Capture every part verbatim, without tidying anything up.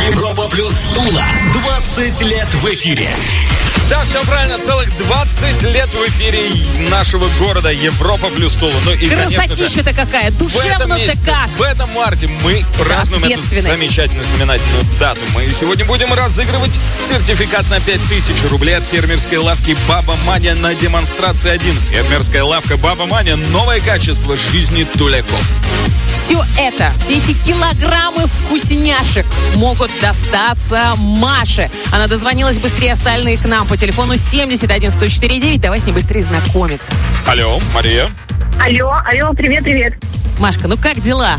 Европа плюс Тула. двадцать лет в эфире. Да, все правильно, целых двадцать лет в эфире нашего города Европа плюс Тула. Ну и, красотища-то какая, душевно-то как. В этом марте мы празднуем эту замечательную знаменательную дату. Мы сегодня будем разыгрывать сертификат на пять тысяч рублей от фермерской лавки Баба Маня на демонстрации один. Фермерская лавка Баба Маня. Новое качество жизни туляков. Все это, все эти килограммы вкусняшек могут достаться Маше. Она дозвонилась быстрее остальных к нам по телефону семьдесят один сто четыре девять. Давай с ней быстрее знакомиться. Алло, Мария. Алло, алло, привет, привет. Машка, ну как дела?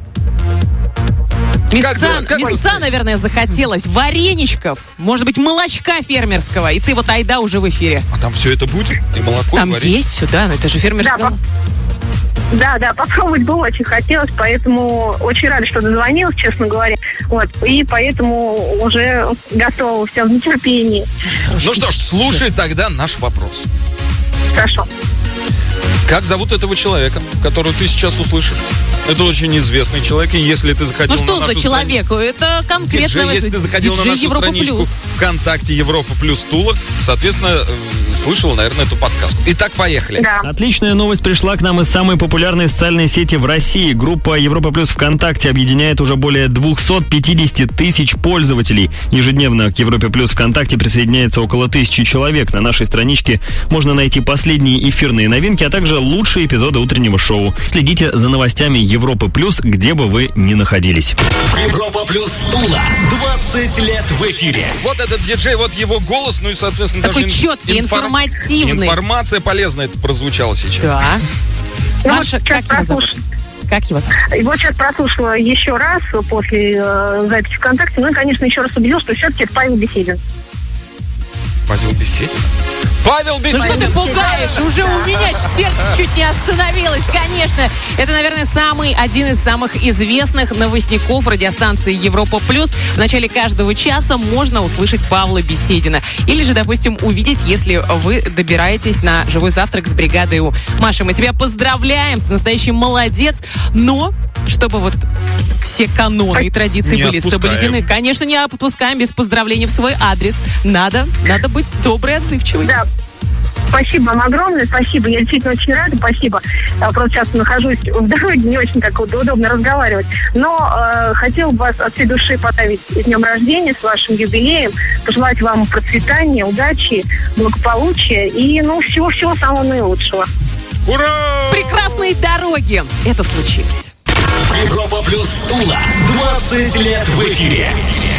Мясца, как мясца наверное, захотелось. Вареничков, может быть, молочка фермерского. И ты вот айда уже в эфире. А там все это будет? И молоко, там и варенье? Есть все, да, но это же фермерское. Да, Да, да, попробовать бы очень хотелось, поэтому очень рада, что дозвонилась, честно говоря. Вот, и поэтому уже готова, вся в нетерпении. Ну что ж, слушай тогда наш вопрос. Хорошо. Как зовут этого человека, которого ты сейчас услышишь? Это очень известный человек, и если ты заходил ну, на нашу что за человек? Страницу, это конкретно... диджей, если ты заходил на нашу Европа страничку плюс. ВКонтакте Европа плюс Тула, соответственно, слышал, наверное, эту подсказку. Итак, поехали. Да. Отличная новость пришла к нам из самой популярной социальной сети в России. Группа Европа плюс ВКонтакте объединяет уже более двести пятьдесят тысяч пользователей. Ежедневно к Европе плюс ВКонтакте присоединяется около тысячи человек. На нашей страничке можно найти последние эфирные новинки, а также лучшие эпизоды утреннего шоу. Следите за новостями Европы плюс, где бы вы ни находились. Европа плюс Тула. двадцать лет в эфире. Вот этот диджей, вот его голос, ну и, соответственно, такой даже четкий, инфор... информативный. Информация полезная прозвучала сейчас. Да. Ну, Маша, вот как его зовут? Как его зовут? И вот сейчас прослушала еще раз после э, записи ВКонтакте. Ну и, конечно, еще раз убедил, что все-таки это Павел Беседин. Павел Беседин? Павел Беседин! Ну что ты пугаешь? Уже у меня сердце чуть не остановилось. Конечно, это, наверное, самый, один из самых известных новостников радиостанции Европа плюс. В начале каждого часа можно услышать Павла Беседина. Или же, допустим, увидеть, если вы добираетесь на живой завтрак с бригадой У. Маша, мы тебя поздравляем. Ты настоящий молодец. Но чтобы вот все каноны и традиции не были отпускаем. соблюдены. Конечно, не отпускаем без поздравлений в свой адрес. Надо, надо быть доброй и отзывчивой. Да. Спасибо вам огромное, спасибо. Я действительно очень рада, спасибо. Я просто сейчас нахожусь в дороге, не очень так вот удобно разговаривать. Но э, хотела бы вас от всей души поздравить с днем рождения, с вашим юбилеем, пожелать вам процветания, удачи, благополучия и, ну, всего-всего самого наилучшего. Ура! Прекрасные дороги! Это случилось. Европа плюс Тула. двадцать лет в эфире.